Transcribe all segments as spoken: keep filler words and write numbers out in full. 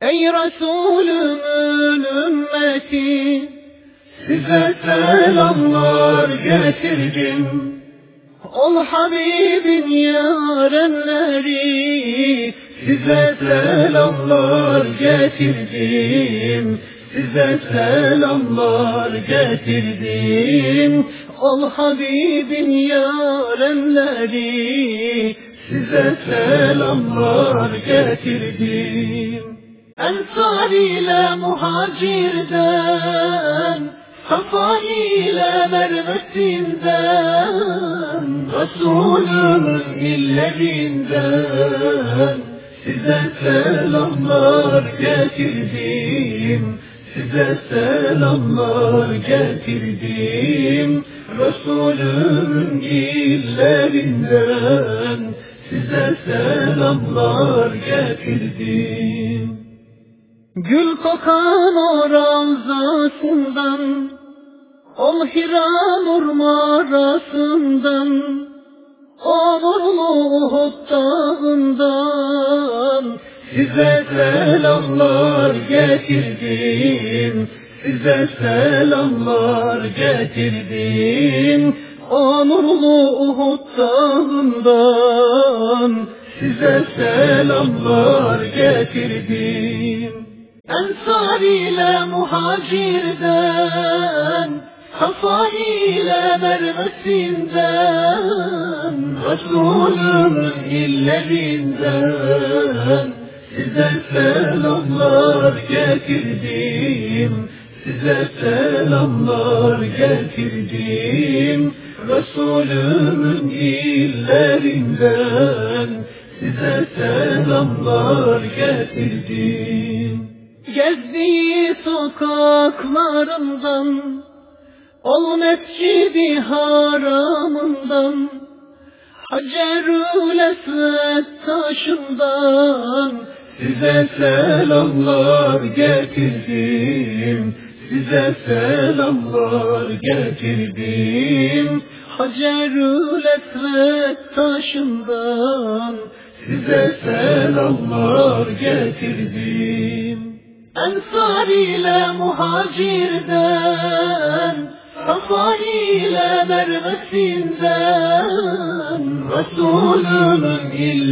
Ey Resulümün ümmeti, size selamlar getirdim. Ol Habibin yarenleri, size selamlar getirdim. Size selamlar getirdim. Ol Habibin yarenleri, size selamlar getirdim. Ensar ile muhacirden, Safa ile Mervesinden, Resulümün illerinden size selamlar getirdim. Size selamlar getirdim. Resulümün illerinden size selamlar getirdim. Gül kokan o ravzasından, ol Hira nur mağarasından, o nurlu Uhud dağından size selamlar getirdim. Size selamlar getirdim. O nurlu Uhud dağından size selamlar getirdim. Ensar ile muhacirden, Safa ile Mervesinden, Resulümün illerinden size selamlar getirdim. Size selamlar getirdim. Resulümün illerinden size selamlar getirdim. Gezdiği sokaklarından, ol Mescid-i Haram'ından, Hacerül Esved taşından size selamlar getirdim. Size selamlar getirdim. Hacerül Esved taşından size selamlar getirdim. Ensar ile muhacirden, Safa ile Mervesinden, Resulümün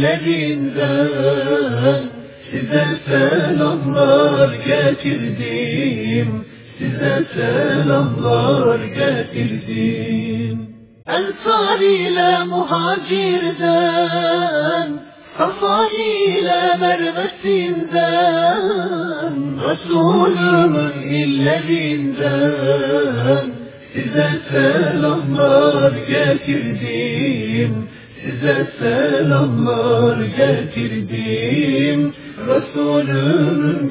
illerinden size selamlar getirdim. Size selamlar getirdim. Ensar ile muhacirden, Safa ile Mervesinden, Resulümün illerinden size selamlar getirdim. Size selamlar getirdim. Resulümün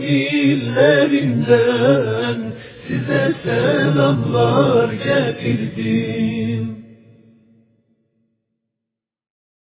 illerinden size selamlar getirdim.